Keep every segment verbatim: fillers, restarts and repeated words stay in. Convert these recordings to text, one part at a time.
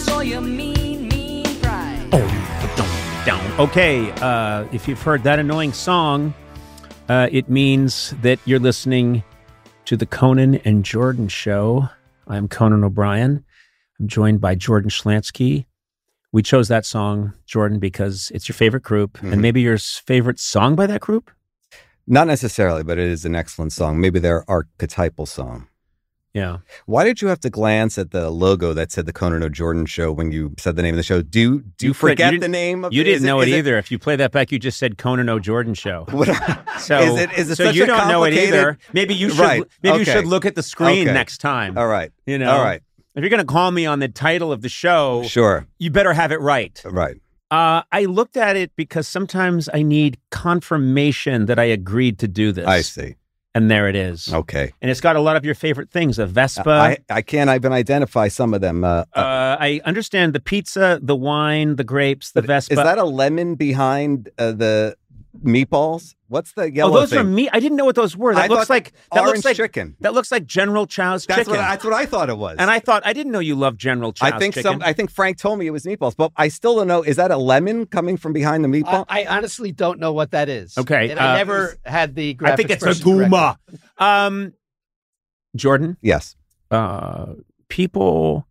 saw your mean, mean pride. Oh, down. Okay, uh, if you've heard that annoying song, uh, it means that you're listening to the Conan and Jordan Show. I'm Conan O'Brien. I'm joined by Jordan Schlansky. We chose that song, Jordan, because it's your favorite group, mm-hmm. and maybe your favorite song by that group? Not necessarily, but it is an excellent song. Maybe their archetypal song. Yeah. Why did you have to glance at the logo that said the Conan O'Jordan Show when you said the name of the show? Do you, do you, you forget you the name of You it? didn't is know it, it is either. It, if you play that back, you just said Conan O'Jordan Show. so is it, is it so such you a don't know it either. Maybe you should right. maybe okay. you should look at the screen okay. next time. All right. You know. All right. If you're going to call me on the title of the show, sure. you better have it right. Right. Uh, I looked at it because sometimes I need confirmation that I agreed to do this. I see. And there it is. Okay. And it's got a lot of your favorite things, a Vespa. I, I can't even identify some of them. Uh, uh, uh, I understand the pizza, the wine, the grapes, the Vespa. Is that a lemon behind uh, the meatballs? What's the yellow Oh, those thing? are meat. I didn't know what those were. That I looks like that orange looks like chicken. That looks like General Chow's that's chicken. What, that's what I thought it was. And I thought I didn't know you loved General Chow's I think chicken. some. I think Frank told me it was meatballs, but I still don't know. Is that a lemon coming from behind the meatball? I, I honestly don't know what that is. Okay, and I uh, never had the. I think it's a Duma. Um, Jordan. Yes. Uh, people.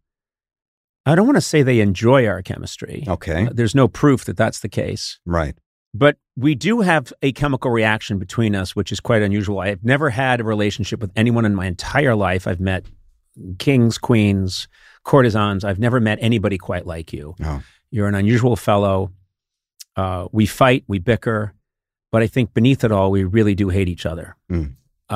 I don't want to say they enjoy our chemistry. Okay. Uh, there's no proof that that's the case. Right. But we do have a chemical reaction between us, which is quite unusual. I have never had a relationship with anyone in my entire life. I've met kings, queens, courtesans. I've never met anybody quite like you. Oh. You're an unusual fellow. Uh, we fight, we bicker, but I think beneath it all, we really do hate each other. Mm.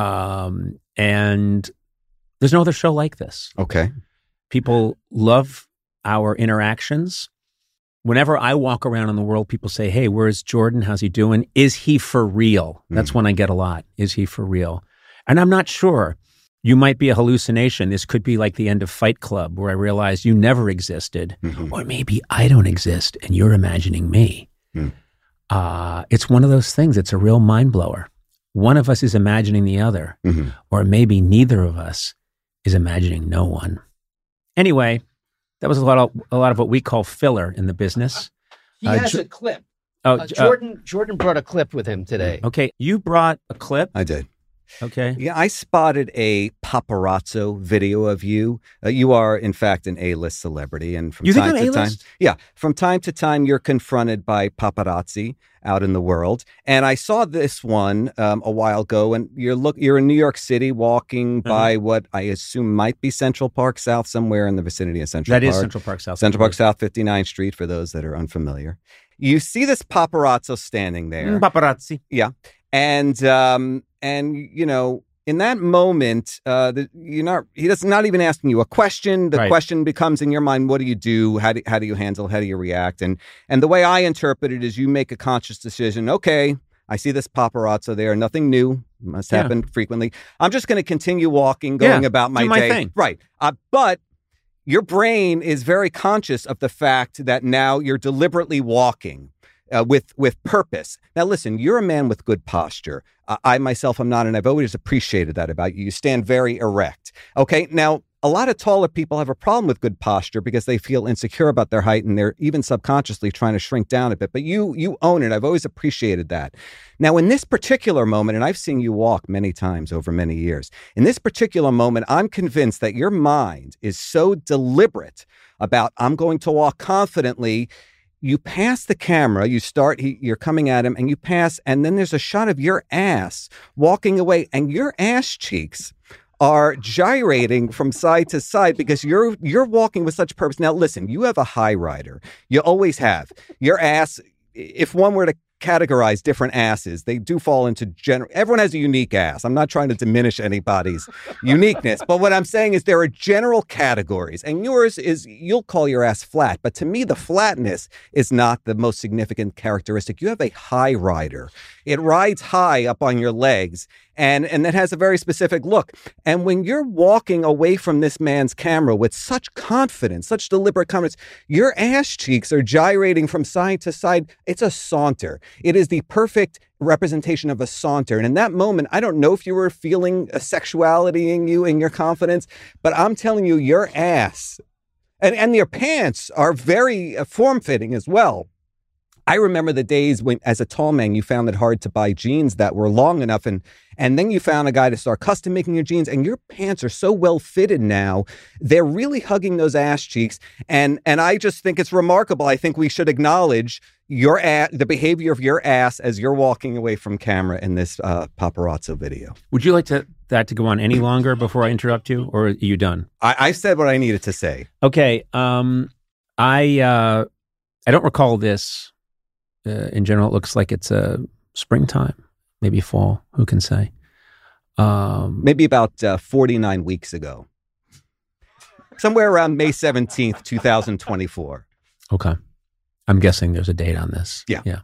Um, and there's no other show like this. Okay. People love our interactions. Whenever I walk around in the world, people say, hey, where's Jordan? How's he doing? Is he for real? That's mm. when I get a lot. Is he for real? And I'm not sure. You might be a hallucination. This could be like the end of Fight Club, where I realize you never existed. Mm-hmm. Or maybe I don't exist and you're imagining me. Mm. Uh, it's one of those things. It's a real mind blower. One of us is imagining the other. Mm-hmm. Or maybe neither of us is imagining no one. Anyway, that was a lot of a lot of what we call filler in the business. He uh, has jo- a clip. Oh, uh, Jordan. Uh, Jordan brought a clip with him today. Okay, you brought a clip. I did. Okay. Yeah, I spotted a paparazzo video of you. Uh, you are, in fact, an A-list celebrity, and from you time think I'm to A-list? time, yeah, from time to time, you're confronted by paparazzi out in the world. And I saw this one um, a while ago, and you're look, you're in New York City, walking uh-huh. by what I assume might be Central Park South, somewhere in the vicinity of Central that Park. That is Central Park South. Central Park South, fifty-ninth Street, for those that are unfamiliar. You see this paparazzo standing there. Mm, paparazzi. Yeah, and um, and you know. In that moment, uh, the, you're not. He does not even asking you a question. The right. question becomes in your mind: what do you do? How do how do you handle? How do you react? And and the way I interpret it is, you make a conscious decision. Okay, I see this paparazzo there. Nothing new. Must happen yeah. frequently. I'm just going to continue walking, going yeah, about my, do my day. Thing. Right. Uh, but your brain is very conscious of the fact that now you're deliberately walking. Uh, with with purpose. Now, listen, you're a man with good posture. Uh, I myself am not, and I've always appreciated that about you. You stand very erect. Okay, now, a lot of taller people have a problem with good posture because they feel insecure about their height, and they're even subconsciously trying to shrink down a bit. But you you own it. I've always appreciated that. Now, in this particular moment, and I've seen you walk many times over many years, in this particular moment, I'm convinced that your mind is so deliberate about, I'm going to walk confidently. You pass the camera, you start, he, you're coming at him, and you pass, and then there's a shot of your ass walking away, and your ass cheeks are gyrating from side to side because you're you're walking with such purpose. Now, listen, you have a high rider. You always have. Your ass, if one were to categorize different asses, they do fall into general. Everyone has a unique ass. I'm not trying to diminish anybody's uniqueness, but what I'm saying is there are general categories, and yours is, you'll call your ass flat, but to me, the flatness is not the most significant characteristic. You have a high rider. It rides high up on your legs, and and that has a very specific look. And when you're walking away from this man's camera with such confidence, such deliberate confidence, your ass cheeks are gyrating from side to side. It's a saunter. It is the perfect representation of a saunter. And in that moment, I don't know if you were feeling a sexuality in you, in your confidence, but I'm telling you, your ass And and your pants are very uh, form-fitting as well. I remember the days when, as a tall man, you found it hard to buy jeans that were long enough, and and then you found a guy to start custom making your jeans, and your pants are so well fitted now. They're really hugging those ass cheeks, and and I just think it's remarkable. I think we should acknowledge your ass, the behavior of your ass as you're walking away from camera in this uh, paparazzo video. Would you like to, that to go on any longer before I interrupt you, or are you done? I, I said what I needed to say. Okay. Um, I uh, I don't recall this. Uh, in general, it looks like it's a uh, springtime, maybe fall. Who can say? Um, maybe about uh, forty-nine weeks ago, somewhere around May seventeenth, twenty twenty-four. Okay. I'm guessing there's a date on this. Yeah. Yeah.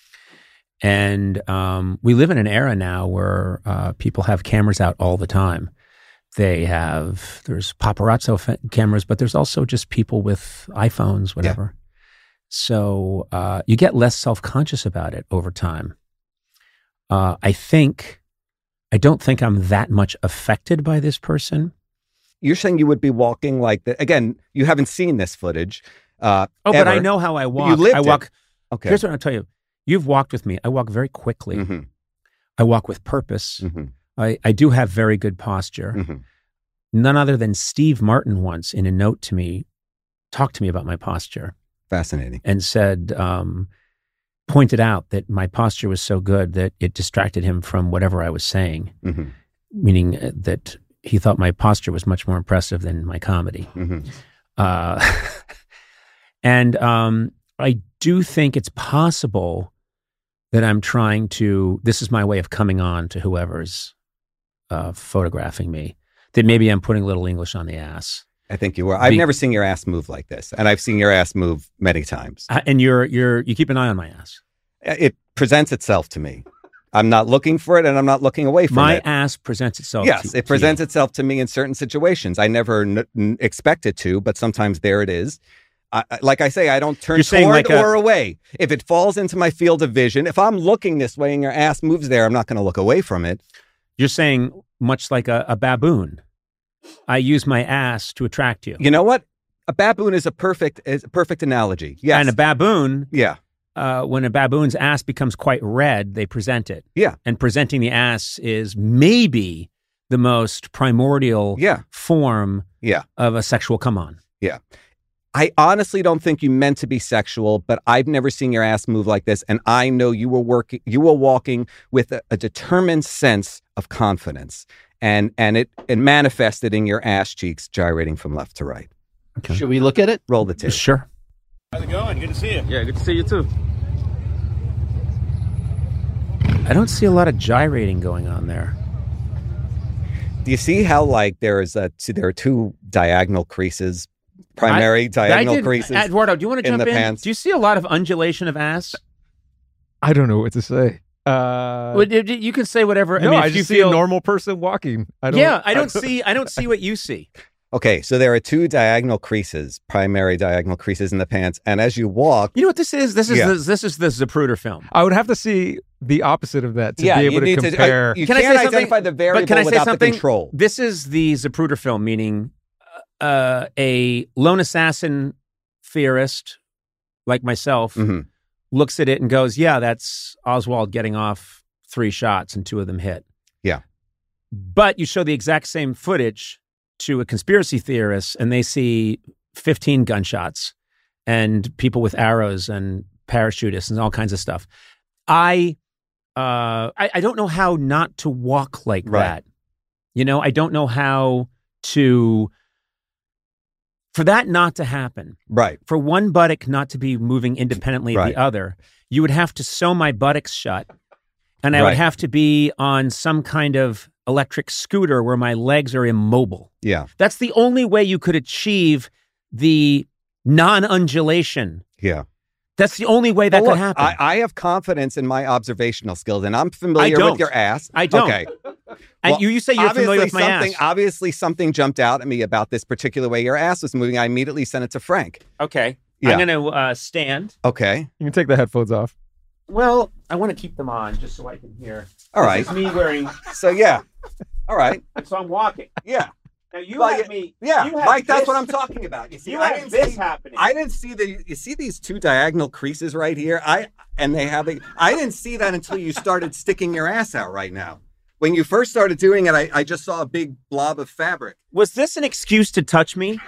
And um, we live in an era now where uh, people have cameras out all the time. They have, there's paparazzo f- cameras, but there's also just people with iPhones, whatever. Yeah. So uh, you get less self-conscious about it over time. Uh, I think, I don't think I'm that much affected by this person. You're saying you would be walking like that. Again, you haven't seen this footage. Uh, oh, ever. But I know how I walk. You lived I walk. It. Okay. Here's what I'll tell you. You've walked with me. I walk very quickly. Mm-hmm. I walk with purpose. Mm-hmm. I, I do have very good posture. Mm-hmm. None other than Steve Martin once in a note to me, talked to me about my posture. Fascinating. And said, um, pointed out that my posture was so good that it distracted him from whatever I was saying, mm-hmm. meaning that he thought my posture was much more impressive than my comedy. Mm-hmm. Uh, and um, I do think it's possible that I'm trying to, this is my way of coming on to whoever's uh, photographing me, that maybe I'm putting a little English on the ass. I think you were. I've Be- never seen your ass move like this, and I've seen your ass move many times. Uh, and you're, you're, you keep an eye on my ass. It presents itself to me. I'm not looking for it, and I'm not looking away from my it. My ass presents itself yes, to it presents to itself to me in certain situations. I never n- n- expect it to, but sometimes there it is. I, like I say, I don't turn You're toward like a, or away. If it falls into my field of vision, if I'm looking this way and your ass moves there, I'm not going to look away from it. You're saying much like a, a baboon. I use my ass to attract you. You know what? A baboon is a perfect is a perfect analogy. Yes. And a baboon, yeah. Uh, when a baboon's ass becomes quite red, they present it. Yeah. And presenting the ass is maybe the most primordial yeah. form yeah. of a sexual come-on. Yeah. I honestly don't think you meant to be sexual, but I've never seen your ass move like this. And I know you were working, you were walking with a, a determined sense of confidence. And and it, it manifested in your ass cheeks gyrating from left to right. Okay. Should we look at it? Roll the tape. Sure. How's it going? Good to see you. Yeah, good to see you too. I don't see a lot of gyrating going on there. Do you see how like there is a there are two diagonal creases, primary I, diagonal I did, creases? Eduardo, do you want to in jump the in? pants? Do you see a lot of undulation of ass? I don't know what to say. Uh, well, you can say whatever. No, I mean, if I you just feel, see a normal person walking. I don't, yeah, I don't, I don't see. I don't see what you see. Okay, so there are two diagonal creases, primary diagonal creases in the pants, and as you walk, you know what this is? This is yeah. the, this is the Zapruder film. I would have to see the opposite of that to yeah, be able you to need compare. To, uh, you can can't I say identify the variable but can I say without something? the control. This is the Zapruder film, meaning uh, a lone assassin theorist like myself mm-hmm. looks at it and goes, "Yeah, that's Oswald getting off three shots and two of them hit." Yeah, but you show the exact same footage to a conspiracy theorist and they see fifteen gunshots and people with arrows and parachutists and all kinds of stuff. I, uh, I, I don't know how not to walk like right. that. You know, I don't know how to, for that not to happen. Right. For one buttock not to be moving independently right. of the other, you would have to sew my buttocks shut and I right. would have to be on some kind of electric scooter where my legs are immobile. Yeah. That's the only way you could achieve the non-undulation. Yeah. That's the only way that well, could look, happen. I, I have confidence in my observational skills, and I'm familiar I don't. with your ass. I don't. Okay. And well, you, you say you're familiar with my something, ass. Obviously, something jumped out at me about this particular way your ass was moving. I immediately sent it to Frank. Okay. Yeah. I'm going to uh, stand. Okay. You can take the headphones off. Well, I want to keep them on just so I can hear. All right. This is me wearing... So, yeah. All right. So I'm walking. Yeah. Now you Well, have yeah, me. Yeah, you have Mike, that's this- what I'm talking about. You see, You I have didn't this see, happening. I didn't see the. You see these two diagonal creases right here. I and they have. A, I didn't see that until you started sticking your ass out right now. When you first started doing it, I, I just saw a big blob of fabric. Was this an excuse to touch me?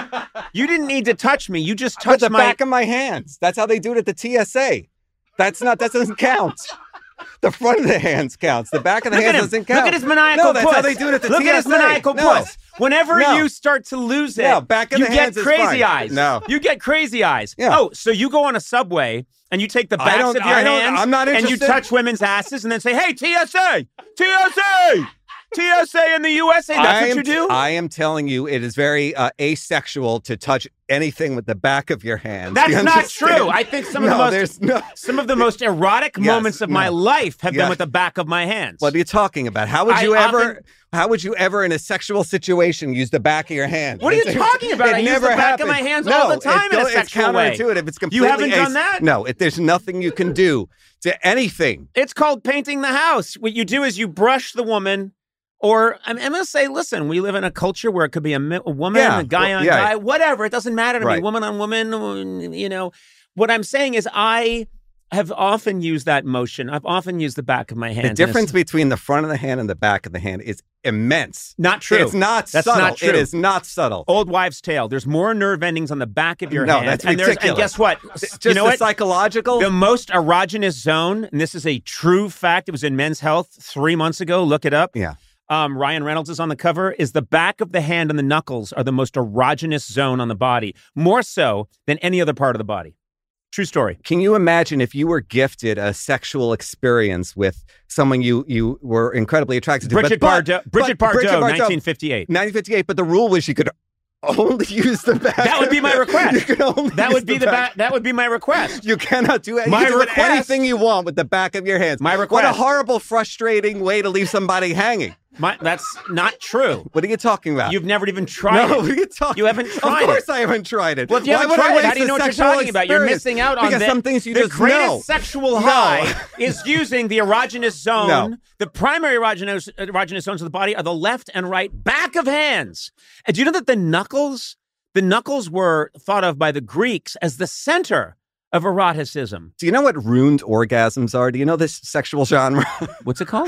You didn't need to touch me. You just With touched the my. back of my hands. That's how they do it at the T S A. That's not. That doesn't count. The front of the hands counts. The back of the Look hands at him. doesn't count. Look at his maniacal No, that's puss. how they do it at the Look T S A. at his maniacal No. puss. Whenever No. you start to lose it, No, back of you the get hands is crazy fine. eyes. No. You get crazy eyes. Yeah. Oh, so you go on a subway and you take the I backs don't- of your I don't- hands I'm not and you interested. touch women's asses and then say, hey, T S A, T S A, T S A in the U S A. That's I what am, you do? I am telling you, it is very uh, asexual to touch anything with the back of your hand. That's Do you not understand? true. I think some of no, the most there's no. some of the most erotic Yes, moments of my no. life have Yeah. been with the back of my hands. What are you talking about? How would I you ever? often- How would you ever, in a sexual situation, use the back of your hand? What are you It's- talking about? It I use never the back of happens. my hands no, all the time it's, in a it's sexual way. counterintuitive. It's You completely. haven't done as- that? No, it, there's nothing you can do to anything. It's called painting the house. What you do is you brush the woman, or I'm, I'm going to say, listen, we live in a culture where it could be a, mi- a woman, Yeah, a guy well, on yeah. guy, whatever. It doesn't matter to me, Right. woman on woman, you know. What I'm saying is I have often used that motion. I've often used the back of my hand. The difference between the front of the hand and the back of the hand is immense. Not true. It's not That's subtle. not true. It is not subtle. Old wives' tale. There's more nerve endings on the back of your No, hand. that's and there's- And ridiculous. guess what? Just you know the what? psychological. The most erogenous zone, and this is a true fact. It was in Men's Health three months ago. Look it up. yeah. Um, Ryan Reynolds is on the cover, is the back of the hand and the knuckles are the most erogenous zone on the body, more so than any other part of the body. True story. Can you imagine if you were gifted a sexual experience with someone you you were incredibly attracted to? Bridget but, Bardot, but- Bridget but Bardot, nineteen fifty-eight. nineteen fifty-eight, but the rule was you could only use the back. That would be my request. You could only That use would be the back. ba- that would be my request. You cannot do, any, My you can do request- anything you want with the back of your hands. My What a request. horrible, frustrating way to leave somebody hanging. My, that's not true. What are you talking about? You've never even tried no, it. what are you talking? You haven't tried Of course, it. I haven't tried it. Well, if you Why haven't would I tried it, waste how do you a know what you're sexual talking about? You're experience? missing out on because the, some things you the just greatest know. sexual No. high is using the erogenous zone. No. The primary erogenous, erogenous zones of the body are the left and right back of hands. And do you know that the knuckles, the knuckles were thought of by the Greeks as the center of eroticism? Do you know what ruined orgasms are? Do you know this sexual genre? What's it called?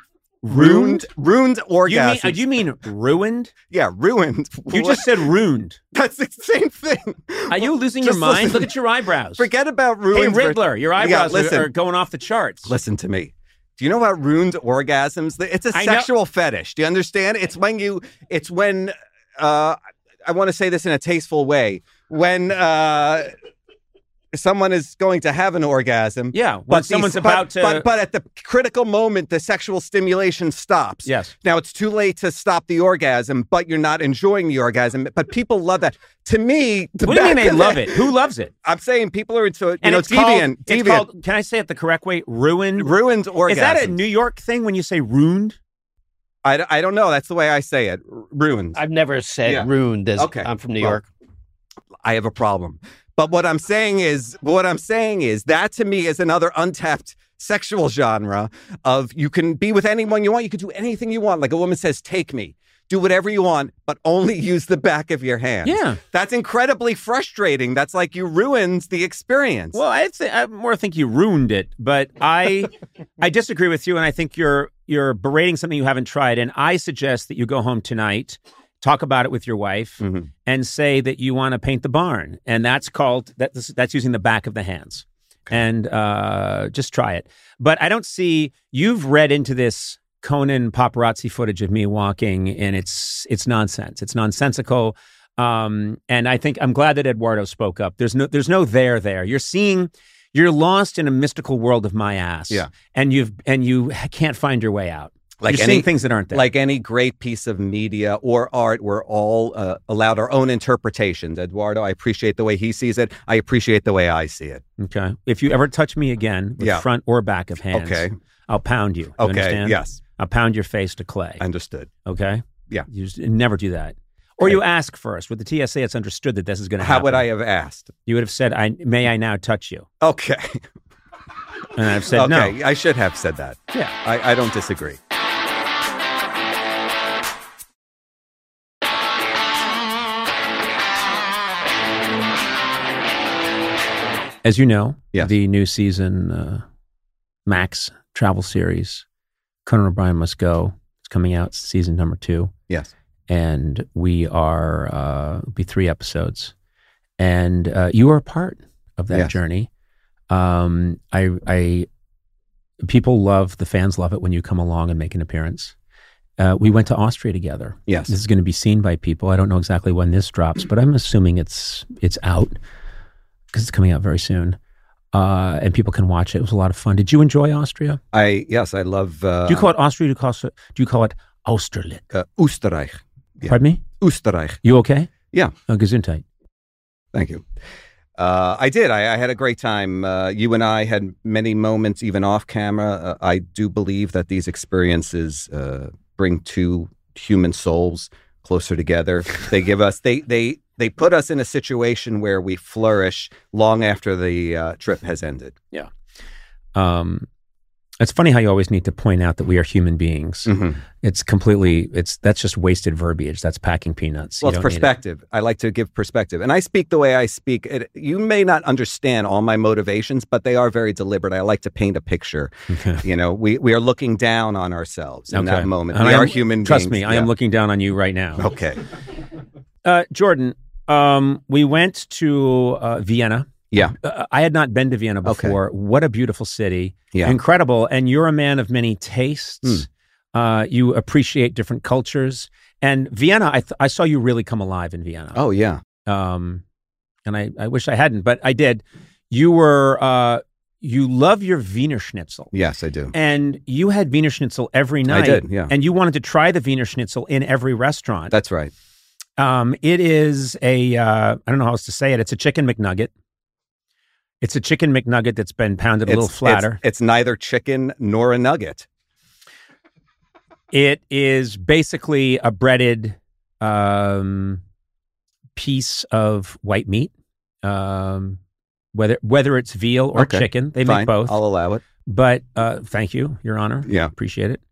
ruined, ruined You mean, orgasms. uh, do you mean ruined? yeah, ruined. You just said ruined. That's the same thing. Are you losing your Just mind? listen. Look at your eyebrows. Forget about Hey, ruined. Riddler, your eyebrows Yeah, listen. are, are going off the charts. Listen to me. Do you know about ruined orgasms? It's a I know- sexual fetish. Do you understand? It's when you, it's when, uh, I want to say this in a tasteful way. When uh, someone is going to have an orgasm. Yeah, when but someone's the- about but, to- But, but at the critical moment, the sexual stimulation stops. Yes. Now, it's too late to stop the orgasm, but you're not enjoying the orgasm. But people love that. To me, the What do you mean back they of love the- it? Who loves it? I'm saying people are into, you And know, it's called, deviant. it's deviant. called, can I say it the correct way? Ruined? ruined orgasm. Is that a New York thing when you say ruined? I, d- I don't know. That's the way I say it. R- ruined. I've never said Yeah. ruined as Okay. I'm from New Well, York. I have a problem. But what I'm saying is, what I'm saying is that to me is another untapped sexual genre of you can be with anyone you want. You can do anything you want. Like a woman says, take me. Do whatever you want, but only use the back of your hand. Yeah. That's incredibly frustrating. That's like you ruined the experience. Well, I'd say I more think you ruined it, but I I disagree with you, and I think you're you're berating something you haven't tried. And I suggest that you go home tonight, talk about it with your wife, Mhm. and say that you want to paint the barn, and that's called that's that's using the back of the hands, and uh, just try it. But I don't see you've read into this Conan paparazzi footage of me walking, and it's it's nonsense. It's nonsensical. Um, and I think I'm glad that Eduardo spoke up. There's no there's no there there. You're seeing you're lost in a mystical world of my ass. Yeah. And you've and you can't find your way out. Like you're any- seeing things that aren't there. Like any great piece of media or art, we're all uh, allowed our own interpretations. Eduardo, I appreciate the way he sees it. I appreciate the way I see it. Okay. If you ever touch me again with Yeah. front or back of hands, Okay. I'll pound you. You Okay. understand? Yes. I'll pound your face to clay. Understood. Okay? Yeah. You just, never do that. Or you ask first. With the T S A, it's understood that this is going to happen. How would I have asked? You would have said, "I may I now touch you?" Okay. And I've said okay. no. I should have said that. Yeah. I, I don't disagree. As you know, Yes. the new season, uh, Max travel series, Conan O'Brien Must Go, is coming out, season number two. Yes. And we are, uh, it'll be three episodes. And uh, you are a part of that Yes. journey. Um, I, I, people love, the fans love it when you come along and make an appearance. Uh, we went to Austria together. Yes. This is going to be seen by people. I don't know exactly when this drops, but I'm assuming it's it's out because it's coming out very soon, uh, and people can watch it. It was a lot of fun. Did you enjoy Austria? I yes, I love. Uh, Do you call it Austria? Do you call it, do you call it Austerlitz? uh, Österreich? Yeah. Pardon me? Österreich. You okay? Yeah. Oh, Gesundheit. Thank you. Uh, I did. I, I had a great time. Uh, you and I had many moments, even off camera. Uh, I do believe that these experiences uh, bring two human souls closer together. They give us. They they they put us in a situation where we flourish long after the uh, trip has ended. Um, it's funny how you always need to point out that we are human beings. Mhm. It's completely. It's that's just wasted verbiage. That's packing peanuts. You Well, it's don't need it. perspective. I like to give perspective. And I speak the way I speak. It, you may not understand all my motivations, but they are very deliberate. I like to paint a picture. Okay. You know, we, we are looking down on ourselves in that moment. And we I are am- human Trust beings. me, I am Yeah. looking down on you right now. Okay. Uh, Jordan, um, we went to uh, Vienna. Yeah. Uh, I had not been to Vienna Okay. before. What a beautiful city. Yeah. Incredible. And you're a man of many tastes. Uh, you appreciate different cultures. And Vienna, I, th- I saw you really come alive in Vienna. Oh, yeah. Um, and I, I wish I hadn't, but I did. You were, uh, you love your Wiener Schnitzel. Yes, I do. And you had Wiener Schnitzel every night. did, yeah. And you wanted to try the Wiener Schnitzel in every restaurant. That's right. Um, it is a, uh, I don't know how else to say it. It's a chicken McNugget. It's a chicken McNugget that's been pounded a little It's- flatter. It's, it's neither chicken nor a nugget. It is basically a breaded um, piece of white meat, um, whether whether it's veal or Okay, chicken. They Fine. make both. I'll allow it. But uh, thank you, Your Honor. Yeah. Appreciate it.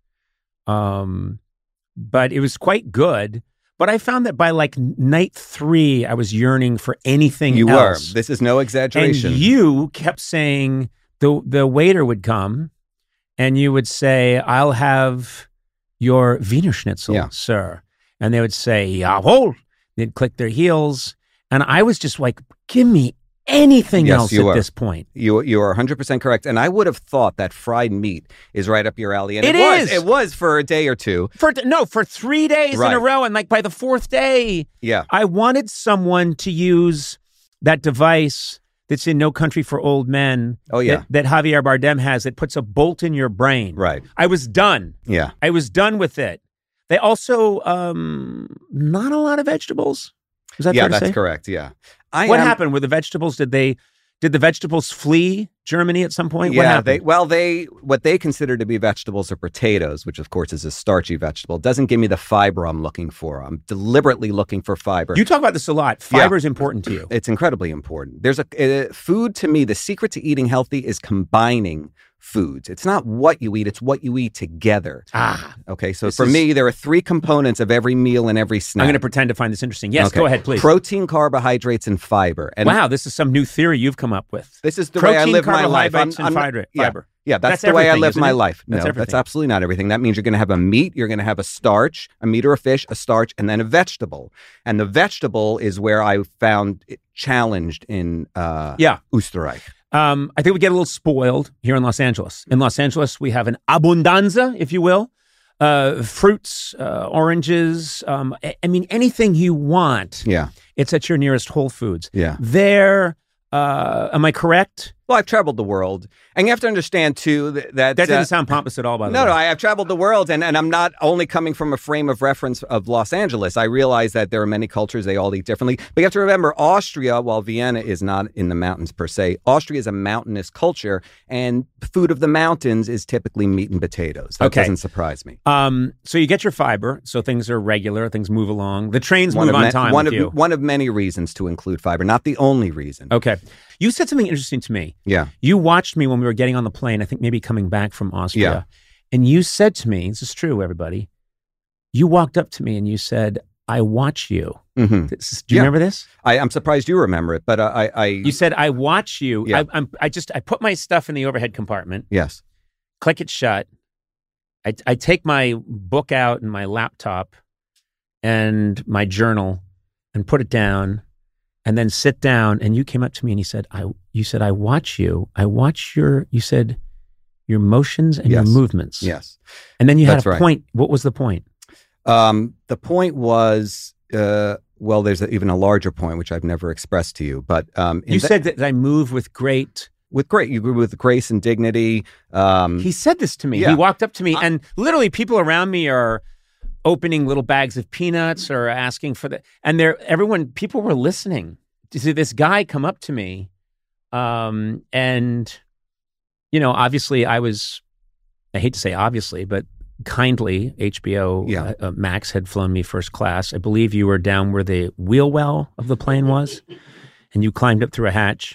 Um, but it was quite good. But I found that by like night three, I was yearning for anything You else. were. This is no exaggeration. And you kept saying the the waiter would come, and you would say, "I'll have your Wiener Schnitzel, Yeah. sir." And they would say, "Jawohl." They'd click their heels, and I was just like, "Give me anything Yes, else you at are. this point." You you are one hundred percent correct. And I would have thought that fried meat is right up your alley. And it, It was. is. It was for a day or two. For no, for three days in a Right. row, and like by the fourth day, Yeah. I wanted someone to use that device that's in No Country for Old Men. Oh, yeah. that, that Javier Bardem has. That puts a bolt in your brain. Right. I was done. Yeah. I was done with it. They also um, not a lot of vegetables. Is that Yeah, fair to that's say? correct. Yeah. I What am- happened with the vegetables? Did they did the vegetables flee Germany at some point? what Yeah, happened? they well, they what they consider to be vegetables are potatoes, which of course is a starchy vegetable. It doesn't give me the fiber I'm looking for. I'm deliberately looking for fiber. you talk about this a lot. Yeah. Fiber is important to you. It's incredibly important. There's a uh, food to me. The secret to eating healthy is combining foods. It's not what you eat; it's what you eat together. Ah, Okay, so This for is- me, there are three components of every meal and every snack. I'm going to pretend to find this interesting. Yes, Okay. go ahead, please. Protein, carbohydrates, and fiber. And wow, this is some new theory you've come up with. this is the way I Protein, live my life. carbohydrates, and fiber. yeah, fiber. yeah, that's, That's the way I everything, live isn't my it? life. That's no, everything. that's absolutely not everything. That means you're going to have a meat, you're going to have a starch, a meat or a fish, a starch, and then a vegetable. And the vegetable is where I found it challenged in uh, Yeah. Österreich. Um, I think we get a little spoiled here in Los Angeles. In Los Angeles, we have an abundanza, if you will, uh, fruits, uh, oranges. Um, I, I mean, anything you want, Yeah, it's at your nearest Whole Foods. yeah. There, uh, am I correct? Well, I've traveled the world, and you have to understand too that that, That doesn't uh, sound pompous at all, by the No, way. no, I have traveled the world, and, and I'm not only coming from a frame of reference of Los Angeles. I realize that there are many cultures, they all eat differently. But you have to remember, Austria, while Vienna is not in the mountains per se, Austria is a mountainous culture, and food of the mountains is typically meat and potatoes. That Okay. doesn't surprise me. Um, so you get your fiber, so things are regular, things move along. The trains One move of, on ma- time one with of you. one of many reasons to include fiber, not the only reason. Okay. You said something interesting to me. Yeah, You watched me when we were getting on the plane, I think maybe coming back from Austria. Yeah. And you said to me, this is true, everybody. You walked up to me and you said, I watch you. Mhm. This- do you Yeah. remember this? I, I'm surprised you remember it, but uh, I, I, You said, I watch you. Yeah. I, I'm, I just, I put my stuff in the overhead compartment, yes, click it shut. I, I take my book out and my laptop and my journal and put it down and then sit down. And you came up to me and you said, I, you said, I watch you. I watch your, you said, your motions and Yes. your movements. yes. And then you had That's a right. point. What was the point? Um, the point was, uh, well, there's a, even a larger point which I've never expressed to you, but um, in You the- said that I move with great. with great, you grew with grace and dignity. Um, He said this to me. Yeah. He walked up to me, I- and literally people around me are opening little bags of peanuts or asking for the, and they're everyone. People were listening to see this guy come up to me, um, and you know, obviously, I was. I hate to say obviously, but kindly, H B O Yeah. uh, uh, Max had flown me first class. I believe you were down where the wheel well of the plane was, and you climbed up through a hatch.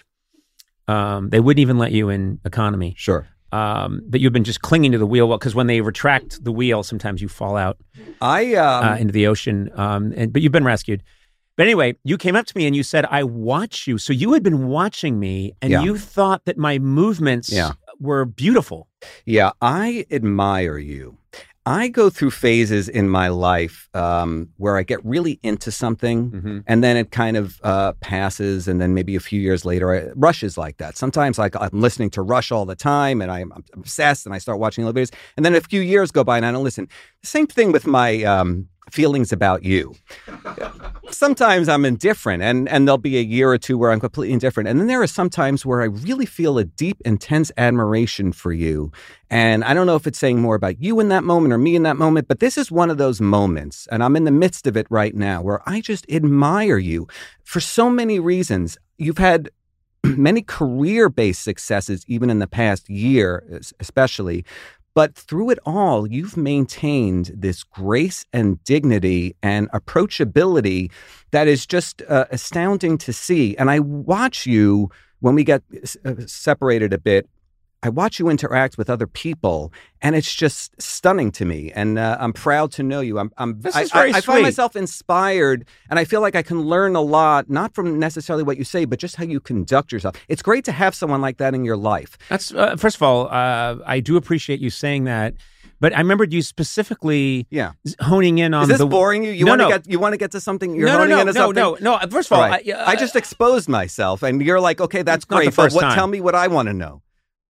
Um, they wouldn't even let you in economy. sure. Um, but you've been just clinging to the wheel well because when they retract the wheel, sometimes you fall out I um, uh, into the ocean. Um, and but you've been rescued. But anyway, you came up to me and you said, "I watch you." So you had been watching me, and Yeah. you thought that my movements Yeah. were beautiful. Yeah, I admire you. I go through phases in my life um, where I get really into something Mhm. and then it kind of uh, passes. And then maybe a few years later, I, Rush is like that. Sometimes like I'm listening to Rush all the time and I'm, I'm obsessed and I start watching elevators. And then a few years go by and I don't listen. The same thing with my um, feelings about you. Sometimes I'm indifferent and, and there'll be a year or two where I'm completely indifferent. And then there are some times where I really feel a deep, intense admiration for you. And I don't know if it's saying more about you in that moment or me in that moment, but this is one of those moments. And I'm in the midst of it right now where I just admire you for so many reasons. You've had many career-based successes, even in the past year, es- especially. But through it all, you've maintained this grace and dignity and approachability that is just uh, astounding to see. And I watch you when we get uh, separated a bit. I watch you interact with other people, and it's just stunning to me. And uh, I'm proud to know you. I'm, I'm This I, is very I, I find sweet. myself inspired, and I feel like I can learn a lot, not from necessarily what you say, but just how you conduct yourself. It's great to have someone like that in your life. That's uh, first of all, uh, I do appreciate you saying that. But I remembered you specifically Yeah. honing in on Is this the boring you? You No, want to no. get you want to get to something? You're no, no, honing no, into no, something? no, no. First of all, All right. I, uh, I just exposed myself, and you're like, okay, that's It's not the great. But first what? time. Tell me what I want to know.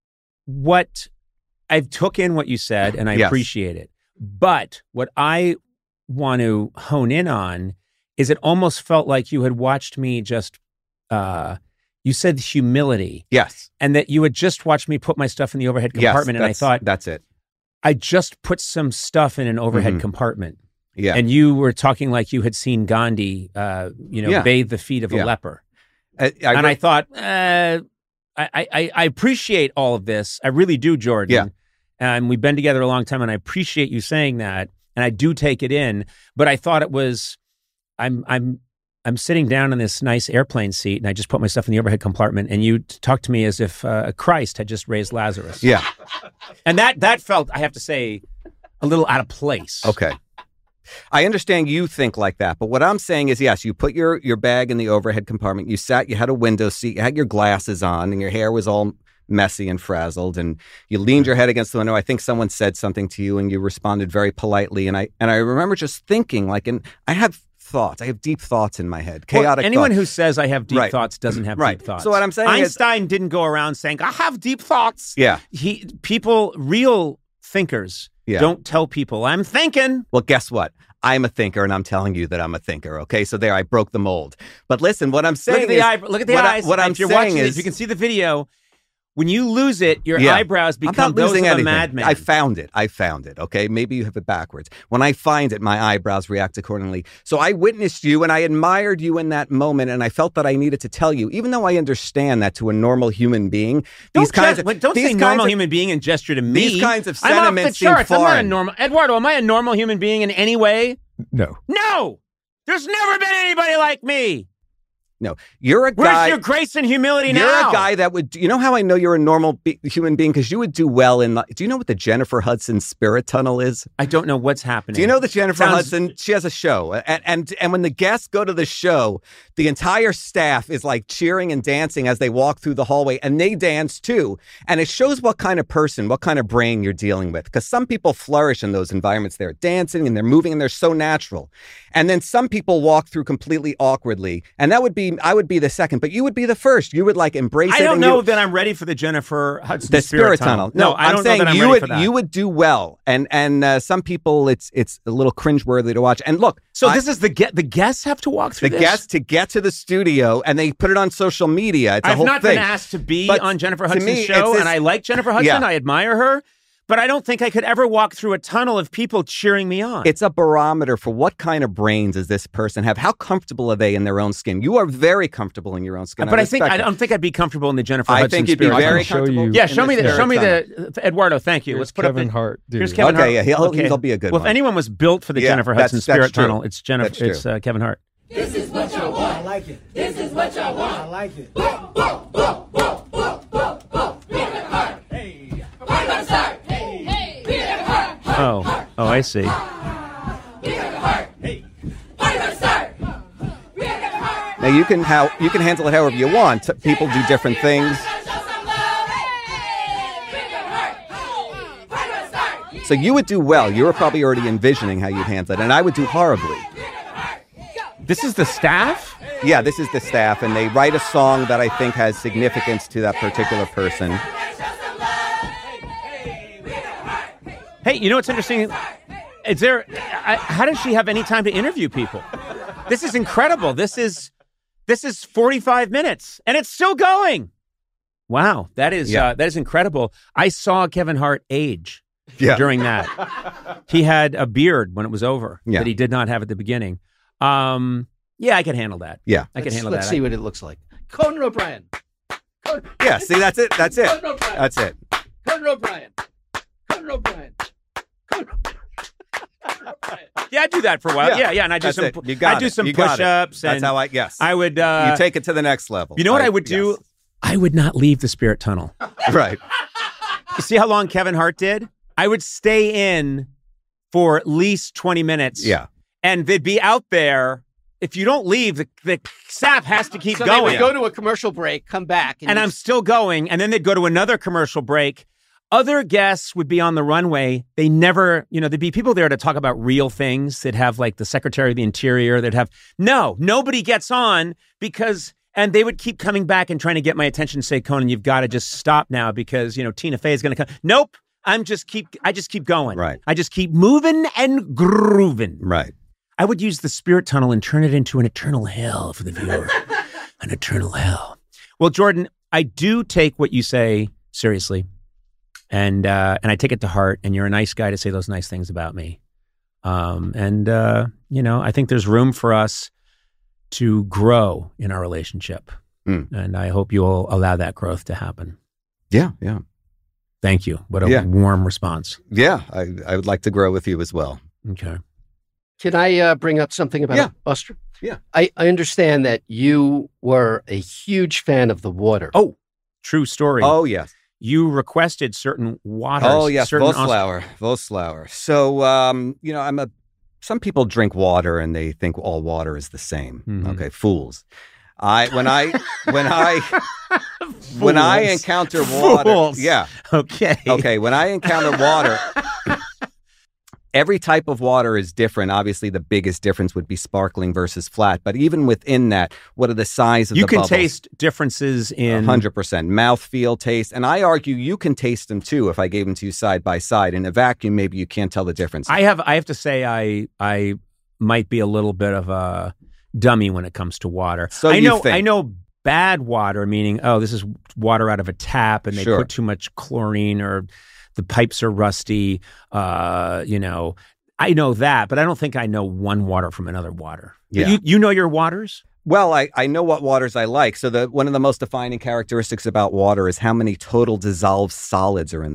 what I took in what you said and I Yes. appreciate it. But what I want to hone in on is it almost felt like you had watched me just, uh, you said humility Yes. and that you had just watched me put my stuff in the overhead Yes. compartment. And I that's- thought, that's it. I just put some stuff in an overhead Mhm. compartment. Yeah. And you were talking like you had seen Gandhi, uh, you know, Yeah. bathe the feet of Yeah. a leper. I, I, and I thought, uh, I, I, I appreciate all of this. I really do, Jordan. Yeah. And we've been together a long time, and I appreciate you saying that. And I do take it in. But I thought it was, I'm, I'm, I'm sitting down in this nice airplane seat, and I just put my stuff in the overhead compartment, and you t- talked to me as if uh, Christ had just raised Lazarus. yeah. And that that felt, I have to say, a little out of place. Okay. I understand you think like that, but what I'm saying is, yes, you put your, your bag in the overhead compartment. You sat, you had a window seat, you had your glasses on, and your hair was all messy and frazzled, and you leaned your head against the window. I think someone said something to you, and you responded very politely. And I and I remember just thinking, like, and I have thoughts. I have deep thoughts in my head, Well, chaotic anyone thoughts. who says I have deep Right. thoughts doesn't have Right. deep thoughts. So what I'm saying is- Einstein didn't go around saying, I have deep thoughts. Yeah. He people, real thinkers Yeah. don't tell people, I'm thinking. Well, guess what? I'm a thinker, and I'm telling you that I'm a thinker. Okay, so there, I broke the mold. But listen, what I'm saying Look at the is, eye, look at the what I- eyes. what I'm if you're saying watching it, is- if you can see the video, when you lose it, your Yeah. eyebrows I'm become not those losing of a anything. madman. I found it. I found it. Okay. Maybe you have it backwards. When I find it, my eyebrows react accordingly. So I witnessed you and I admired you in that moment. And I felt that I needed to tell you, even though I understand that to a normal human being, don't these kinds gest- of, don't these say kinds normal of- human being and gesture to me. These kinds of I'm off the sentiments seem charts. I'm not a foreign. normal. Eduardo, am I a normal human being in any way? No. No. There's never been anybody like me. No, you're a Where's guy. your grace and humility You're now? a guy that would. You know how I know you're a normal be- human being because you would do well in. The, do you know what the Jennifer Hudson Spirit Tunnel is? I don't know what's happening. Do you know that Jennifer Sounds- Hudson? She has a show, and and and when the guests go to the show, the entire staff is like cheering and dancing as they walk through the hallway, and they dance too. And it shows what kind of person, what kind of brain you're dealing with. Because some people flourish in those environments. They're dancing and they're moving and they're so natural. And then some people walk through completely awkwardly, and that would be I would be the second, but you would be the first. You would like embrace I it. don't and know you, that I'm ready for the Jennifer Hudson the Spirit, Spirit Tunnel. No, No, I I'm don't saying know that I'm you ready would for that. you would do well, and and uh, some people it's it's a little cringeworthy to watch. And look, So I- this is the get the guests have to walk through the this? guests to get to the studio, and they put it on social media. It's a I've whole not thing. been asked to be But on Jennifer to Hudson's me, show, it's this- and I like Jennifer Hudson. Yeah. I admire her, but I don't think I could ever walk through a tunnel of people cheering me on. It's a barometer for what kind of brains does this person have? How comfortable are they in their own skin? You are very comfortable in your own skin. but I, think respect I it. don't think I'd be comfortable in the Jennifer I Hudson think you'd be Spirit very I can show comfortable. you- Yeah, in show me the Spirit show me Tunnel. the Eduardo. Thank you. Here's Let's put Kevin up the, Hart, dude. Here's Kevin Okay, Hart. yeah, he'll- he'll be a good Well, one. if anyone was built for the Yeah, Jennifer that's- Hudson that's Spirit true. Tunnel, it's Jennifer. That's true. It's uh, Kevin Hart. This is what y'all want. I like it. This is what y'all want. I like it. Oh, oh, I see. Now you can how you can handle it however you want. People do different things. So you would do well. You were probably already envisioning how you'd handle it, and I would do horribly. This is the staff? Yeah, this is the staff, and they write a song that I think has significance to that particular person. Hey, you know what's interesting? Is there? I, how does she have any time to interview people? This is incredible. This is this is forty-five minutes, and it's still going. Wow, that is Yeah. uh, that is incredible. I saw Kevin Hart age Yeah. during that. He had a beard when it was over Yeah. that he did not have at the beginning. Um, yeah, I can handle that. Yeah. I can Let's, handle let's that. see what it looks like. Conan O'Brien. Conan, Yeah, see, that's it. That's it. Conan O'Brien. That's it. Conan O'Brien. Conan O'Brien. Conan O'Brien. Yeah, I do that for a while. Yeah, Yeah, yeah, and I do that's some. it. You got I do it. some You got it. push-ups. That's and how I. Yes. I would. Uh, you take it to the next level. You know what I would do? yes. I would not leave the Spirit Tunnel. Right. You see how long Kevin Hart did? I would stay in for at least twenty minutes. Yeah. And they'd be out there. If you don't leave, the, the staff has to keep So they going. would go to a commercial break, come back, and, and you- I'm still going. And then they'd go to another commercial break. Other guests would be on the runway. They never, you know, there'd be people there to talk about real things. They'd have like the Secretary of the Interior. They'd have, no, nobody gets on because, and they would keep coming back and trying to get my attention, say, Conan, you've got to just stop now because, you know, Tina Fey is going to come. Nope. I'm just keep, I just keep going. Right. I just keep moving and grooving. Right. I would use the Spirit Tunnel and turn it into an eternal hell for the viewer. An eternal hell. Well, Jordan, I do take what you say seriously. And uh, and I take it to heart, and you're a nice guy to say those nice things about me. Um, and, uh, you know, I think there's room for us to grow in our relationship. Mm. And I hope you'll allow that growth to happen. Yeah. Yeah. Thank you. What a Yeah. warm response. Yeah. I, I would like to grow with you as well. Okay. Can I uh, bring up something about Yeah. Buster? Yeah. I, I understand that you were a huge fan of the water. Oh, true story. Oh, yes. You requested certain waters. Oh, yes. certain Aus- Voslauer. Voslauer. So, um, you know, I'm a, some people drink water and they think all water is the same. Mhm. Okay. Fools. I, when I, when I, when I Fools. encounter water. Fools. Yeah. Okay. Okay. When I encounter water, every type of water is different. Obviously, the biggest difference would be sparkling versus flat. But even within that, what are the size of You the can bubbles? taste differences in one hundred percent. Mouthfeel, taste. And I argue you can taste them too if I gave them to you side by side. In a vacuum, maybe you can't tell the difference. I have I have to say I I might be a little bit of a dummy when it comes to water. So I you know think. I know bad water, meaning oh, this is water out of a tap and they Sure. put too much chlorine or the pipes are rusty. Uh, you know, I know that, but I don't think I know one water from another water. Yeah. You you know your waters? Well, I, I know what waters I like. So the one of the most defining characteristics about water is how many total dissolved solids are in them.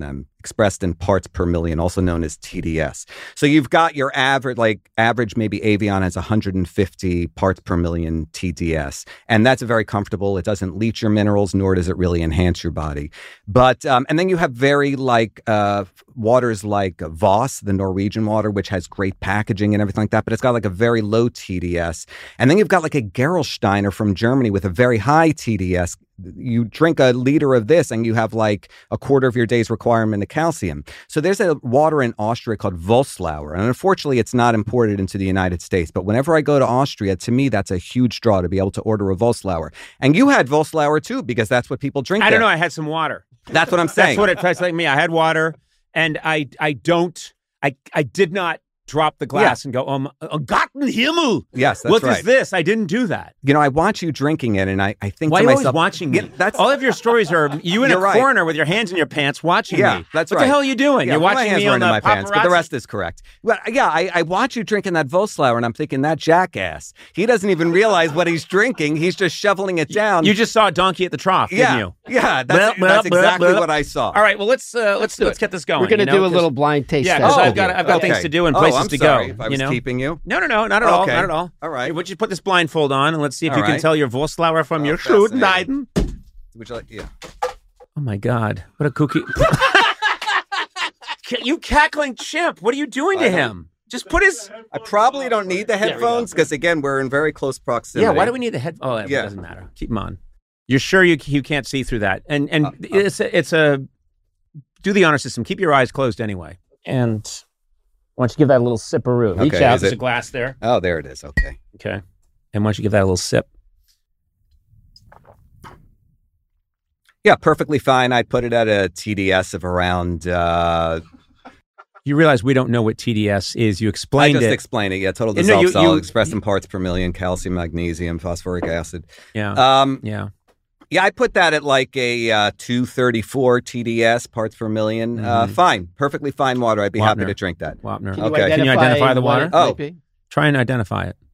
expressed in parts per million, also known as T D S. So you've got your average, like average, maybe Evian has one hundred fifty parts per million T D S. And that's very comfortable. It doesn't leach your minerals, nor does it really enhance your body. But, um, and then you have very like, uh, waters like Voss, the Norwegian water, which has great packaging and everything like that, but it's got like a very low T D S. And then you've got like a Gerolsteiner from Germany with a very high T D S. You drink a liter of this and you have like a quarter of your day's requirement of calcium. So there's a water in Austria called Voslauer. And unfortunately, it's not imported into the United States. But whenever I go to Austria, to me, that's a huge draw to be able to order a Voslauer. And you had Voslauer too, because that's what people drink I there. don't know. I had some water. That's what I'm saying. That's what it tastes like me. I had water, and I I don't, I, I did not drop the glass Yeah. and go, um, oh, Gotten Himmel. Yes, that's What right. is this? I didn't do that. You know, I watch you drinking it, and I, I think Why to are you myself, always watching me? Yeah, that's All of your stories are you in a You're right. corner with your hands in your pants watching Yeah, me. that's what right. the hell are you doing? Yeah, You're well, watching my hands me were on in the my pants, but the paparazzi? rest is correct. But yeah, I, I watch you drinking that Voslauer, and I'm thinking that jackass. He doesn't even realize what he's drinking. He's just shoveling it down. You just saw a donkey at the trough, yeah, didn't you? yeah. That's, Blah, blah, that's blah, exactly blah. what I saw. All right, well let's uh, let's do let's it. get this going. We're going to you know, do a 'cause- little blind taste Yeah, test. because Oh, I've got I've got okay. things to do and Oh, places I'm to sorry go. if I you was know? keeping you. No, no, no, not at all, Okay. not at all. All right. Hey, would you put this blindfold on and let's see if All you can right. tell your Voslauer from Oh, your Schuten fascinating. Deiden? Would you like? Yeah. Oh my God, what a kooky! You cackling chimp! What are you doing to I don't- him? Just put his. I probably don't need the headphones because again, we're in very close proximity. Yeah, why do we need the head? Oh, it Yeah. doesn't matter. Keep them on. You're sure you you can't see through that? And and Uh, uh. it's a, it's a do the honor system. Keep your eyes closed anyway. And why don't you give that a little sipperoo? Reach Okay, out. is There's it- a glass there. Oh, there it is. Okay. Okay. And why don't you give that a little sip? Yeah, perfectly fine. I'd put it at a T D S of around. Uh, You realize we don't know what T D S is. You I explained just it. explained it. Yeah, total No, you- dissolved you- solid expressed in parts per million, calcium, magnesium, phosphoric acid. yeah. Um, yeah. yeah, I put that at like a uh, two thirty-four T D S parts per million. Uh, Mhm. fine, perfectly fine water. I'd be happy Wapner. to drink that. Wapner. Can you Okay. Can you identify the what water? it Oh. might be? Try and identify it.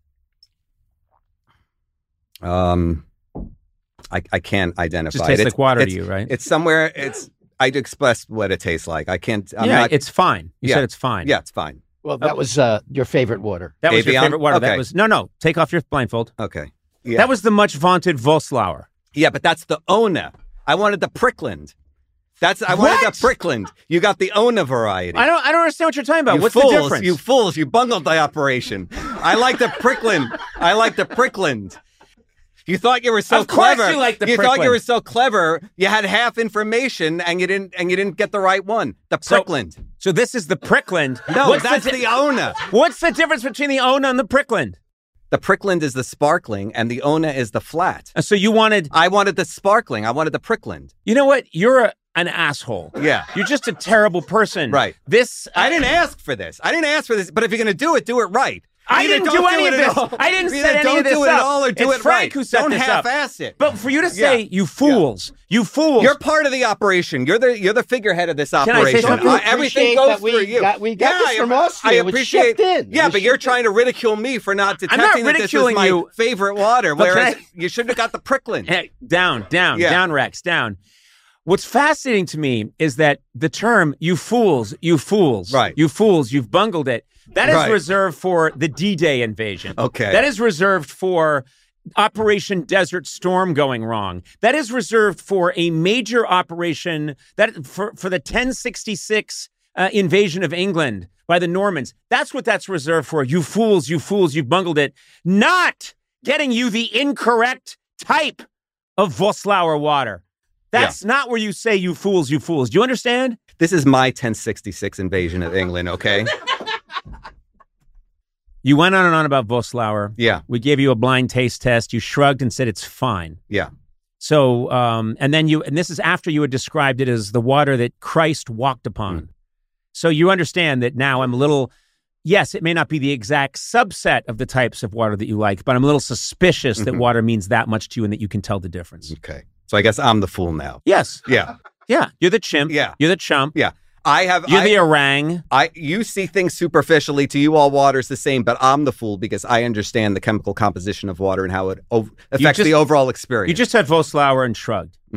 Um, I I can't identify Just it. tastes It's- like water to it's- you, right? It's somewhere. It's I'd express what it tastes like. I can't. I'm yeah, not, it's fine. You Yeah. said it's fine. yeah, it's fine. Well, that was uh, your favorite water. That was your Evian? favorite water. That Okay. was no, no. Take off your blindfold. Okay. Yeah. That was the much vaunted Voslauer. Yeah, but that's the Ona. I wanted the Prickland. That's I wanted What? the Prickland. You got the Ona variety. I don't. I don't understand what you're talking about. You What's fools, the difference? You fools! You bungled the operation. I like the Prickland. I like the Prickland. You thought you were so Of course clever. you like the thought you Prickland. were so clever. You had half information, and you didn't. And you didn't get the right one. The So- Prickland. So this is the Prickland. no, What's that's the, the, di- Ona. What's the difference between the Ona and the Prickland? The Prickland is the sparkling, and the Ona is the flat. Uh, So you wanted. I wanted the sparkling. I wanted the Prickland. You know what? You're a, an asshole. Yeah. You're just a terrible person. Right. This. I didn't ask for this. I didn't ask for this. But if you're going to do it, do it right. I Either didn't don't do any it of at this. all. I didn't Either set any don't of this do it at up. all or do It's it Frank right. who set don't this up. half-ass it. But for you to say, Yeah. you fools, you fools. You're part of the operation. You're the you're the figurehead of this I say operation. something? Uh, You everything appreciate goes that we through you. got- we got this I- from I Austria. It was appreciate. shipped in. Yeah, It was but you're shipped trying to ridicule me for not not detecting that this is ridiculing my you. favorite water, But can whereas I- you should have got the Prickland. Hey, down, down, Yeah. down, Rex, down. What's fascinating to me is that the term "you fools, you fools, Right. you fools, you've bungled it." That is Right. reserved for the D-Day invasion. Okay. That is reserved for Operation Desert Storm going wrong. That is reserved for a major operation that for for the ten sixty-six uh, invasion of England by the Normans. That's what that's reserved for. You fools, you fools, you've bungled it. Not getting you the incorrect type of Voslauer water. That's not where you say you fools, you fools. Do you understand? This is my ten sixty-six invasion of England. Okay. You went on and on about Voslauer. Yeah. We gave you a blind taste test. You shrugged and said it's fine. Yeah. So, um, and then you, and this is after you had described it as the water that Christ walked upon. Mm. So you understand that now I'm a little, yes, it may not be the exact subset of the types of water that you like, but I'm a little suspicious that Mhm. water means that much to you and that you can tell the difference. Okay. So I guess I'm the fool now. Yes. Yeah. Yeah. You're the chimp. Yeah. You're the chump. Yeah. I have. You're I, the orang. I you see things superficially. To you, all water's the same, but I'm the fool because I understand the chemical composition of water and how it o- affects just- the overall experience. You just had Voslauer and shrugged. Mhm.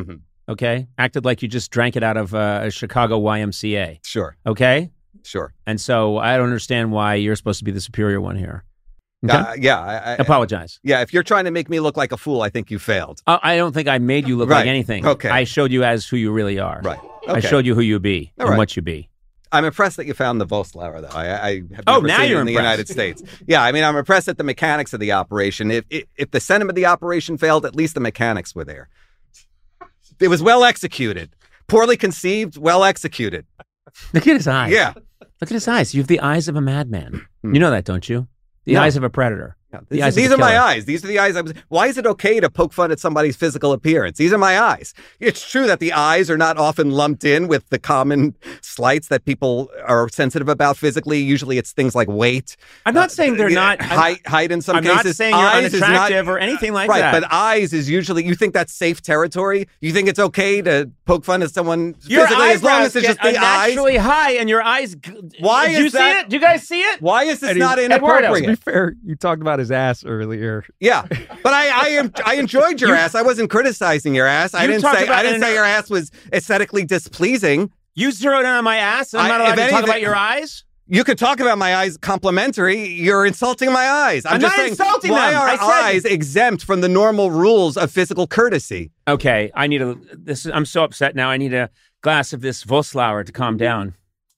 Okay, acted like you just drank it out of uh, a Chicago Y M C A. Sure, Okay, sure. and so I don't understand why you're supposed to be the superior one here. Okay? Uh, yeah, I, I, Apologize. yeah. If you're trying to make me look like a fool, I think you failed. Uh, I don't think I made you look Right. like anything. Okay. I showed you as who you really are. Right. I Okay. showed you who you be All and right. what you be. I'm impressed that you found the Voslauer, though. I, I have Oh, never now seen you're it in the impressed. United States. Yeah, I mean, I'm impressed at the mechanics of the operation. If, if if the sentiment of the operation failed, at least the mechanics were there. It was well executed, poorly conceived, well executed. Look at his eyes. Yeah. Look at his eyes. You have the eyes of a madman. You know that, don't you? The No. eyes of a predator. Yeah, The These, eyes of these a are my killer. eyes. These are the eyes. I was, why is it okay to poke fun at somebody's physical appearance? These are my eyes. It's true that the eyes are not often lumped in with the common slights that people are sensitive about physically. Usually it's things like weight. I'm not saying they're uh, not. I'm- height, height in some I'm cases. not saying you're Eyes is not- unattractive or anything like right, that. but eyes is usually, you think that's safe territory? You think it's okay to poke fun at someone Your physically as long eyebrows as it's just get the eyes? naturally high, and your eyes. g- Why Did you is that- see it? Do you guys see it? Why is this Eddie, not Eduardo, inappropriate? To be fair, you talked about his ass earlier. Yeah, but I I, am, I enjoyed your You- ass. I wasn't criticizing your ass. I You didn't talked say about I didn't it in say a- your ass was aesthetically displeasing. You zeroed in on my ass, and I'm I- not allowed if to talk anything- about your eyes. You could talk about my eyes complimentary. You're insulting my eyes. I'm, I'm just not saying, insulting why them. are I said- eyes exempt from the normal rules of physical courtesy? Okay, I need a. This is, I'm so upset now. I need a glass of this Voslauer to calm down.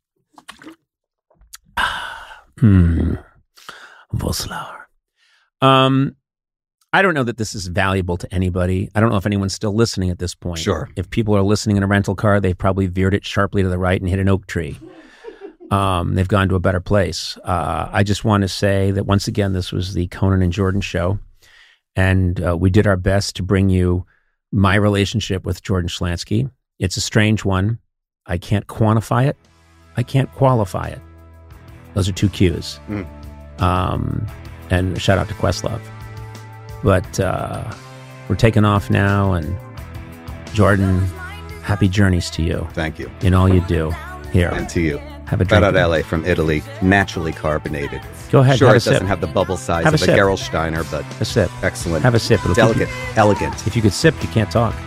Hmm, Voslauer. Um, I don't know that this is valuable to anybody. I don't know if anyone's still listening at this point. Sure. If people are listening in a rental car, they've probably veered it sharply to the right and hit an oak tree. Um, they've gone to a better place. Uh, I just want to say that once again, this was the Conan and Jordan show, and uh, we did our best to bring you my relationship with Jordan Schlansky. It's a strange one. I can't quantify it. I can't qualify it. Those are two Q's. Mm. Um, and shout out to Questlove. But uh, we're taking off now, and Jordan, happy journeys to you Thank you. in all you do. Here, And to you. have a Shout drink. out L A from Italy, naturally carbonated. Go ahead, Sure, have it a sip. doesn't have the bubble size Have a of a, sip. Gerolsteiner, but A sip. excellent. Have a sip. It'll keep Delicate, elegant. you- if you could sip, you can't talk.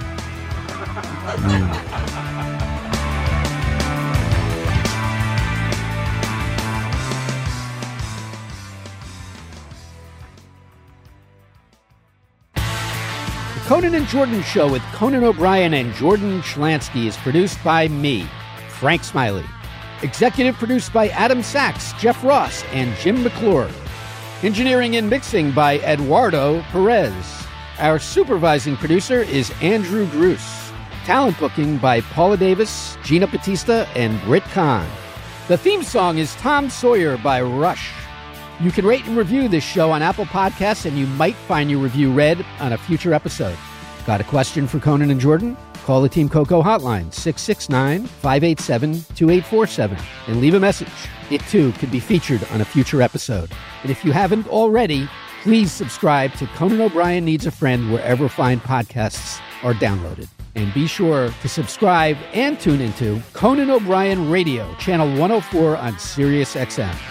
The Conan and Jordan Show with Conan O'Brien and Jordan Schlansky is produced by me, Frank Smiley. Executive produced by Adam Sachs, Jeff Ross, and Jim McClure. Engineering and mixing by Eduardo Perez. Our supervising producer is Andrew Gruss. Talent booking by Paula Davis, Gina Batista, and Britt Kahn. The theme song is Tom Sawyer by Rush. You can rate and review this show on Apple Podcasts, and you might find your review read on a future episode. Got a question for Conan and Jordan? Call the Team Coco hotline, six six nine, five eight seven, two eight four seven, and leave a message. It, too, could be featured on a future episode. And if you haven't already, please subscribe to Conan O'Brien Needs a Friend wherever fine podcasts are downloaded. And be sure to subscribe and tune into Conan O'Brien Radio, channel one oh four on Sirius X M.